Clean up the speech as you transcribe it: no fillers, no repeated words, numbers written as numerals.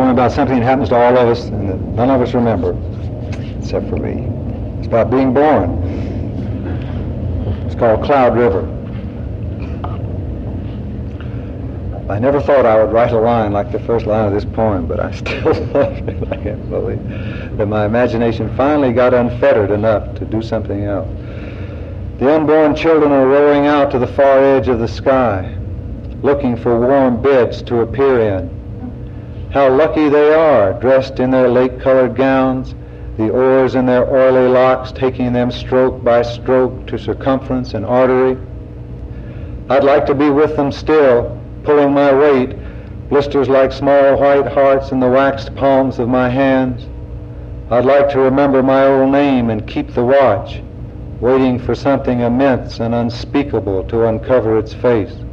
poem about something that happens to all of us and that none of us remember, except for me. It's about being born. It's called Cloud River. I never thought I would write a line like the first line of this poem, but I still love it. I can't believe that my imagination finally got unfettered enough to do something else. The unborn children are rowing out to the far edge of the sky, looking for warm beds to appear in. How lucky they are, dressed in their lake-colored gowns, the oars in their oily locks taking them stroke by stroke to circumference and artery. I'd like to be with them still, pulling my weight, blisters like small white hearts in the waxed palms of my hands. I'd like to remember my old name and keep the watch, waiting for something immense and unspeakable to uncover its face.